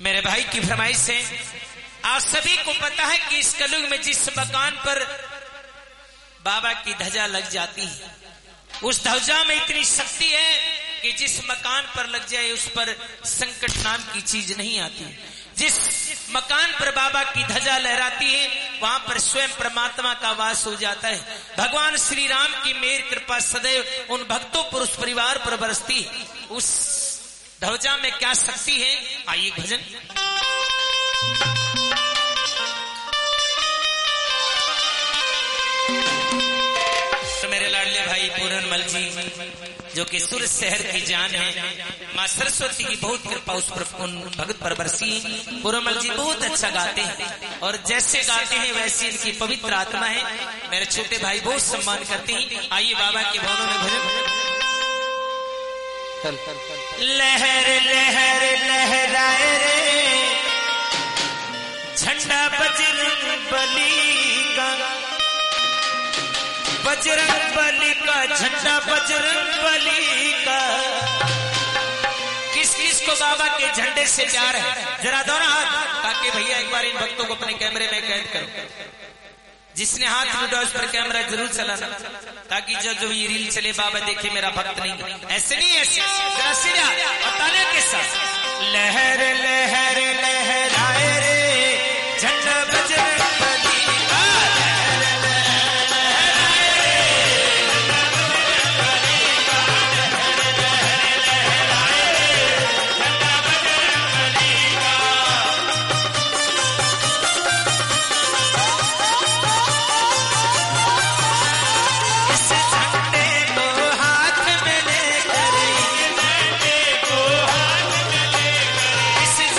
मेरे भाई की फरमाइश है, आप सभी को पता है कि इस कलयुग में जिस मकान पर बाबा की ध्वजा लग जाती है, उस ध्वजा में इतनी शक्ति है कि जिस मकान पर लग जाए उस पर संकट नाम की चीज नहीं आती। जिस मकान पर बाबा की ध्वजा लहराती है वहां पर स्वयं परमात्मा का वास हो जाता है। भगवान श्री राम की मेहर कृपा सदैव उन भक्तों पर, उस परिवार पर बरसती है। उस ध्वजा में क्या शक्ति है, आइए भजन। तो मेरे लाडले भाई पूरनमल जी जो कि सूरत शहर की जान है, माँ सरस्वती की बहुत कृपा उस पर, उन भगत पर बरसी। पूरनमल जी बहुत अच्छा गाते हैं और जैसे गाते हैं वैसे इनकी पवित्र आत्मा है। मेरे छोटे भाई बहुत सम्मान करते हैं। आइए बाबा के भवनों में भजन। लहर लहर लहराए रे झंडा बजरंग बली का, बजरंग बली का झंडा बजरंग बली का। किस किस को बाबा के झंडे से प्यार है, जरा दो ना हाथ, ताकि भैया एक बार इन भक्तों को अपने कैमरे में कैद करो। जिसने हाथ लुटा उस पर कैमरा जरूर चलाना, ताकि जब ये रील चले बाबा देखे मेरा भक्त नहीं। ऐसे नहीं, ऐसे जरा सीधा बताने के साथ। लहर लहर लहराए रे झंडा बजरंग बली का, इस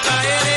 लगाए रे